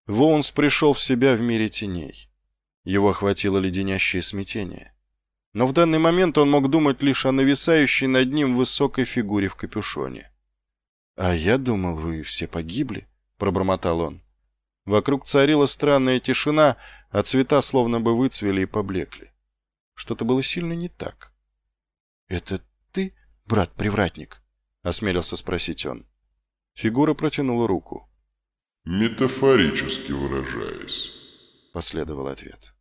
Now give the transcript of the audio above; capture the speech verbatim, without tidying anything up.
Воунс пришел в себя в мире теней. Его охватило леденящее смятение. Но в данный момент он мог думать лишь о нависающей над ним высокой фигуре в капюшоне. «А я думал, вы все погибли», — пробормотал он. Вокруг царила странная тишина, а цвета словно бы выцвели и поблекли. Что-то было сильно не так. «Это ты, брат-привратник?» — осмелился спросить он. Фигура протянула руку. «Метафорически выражаясь», — последовал ответ.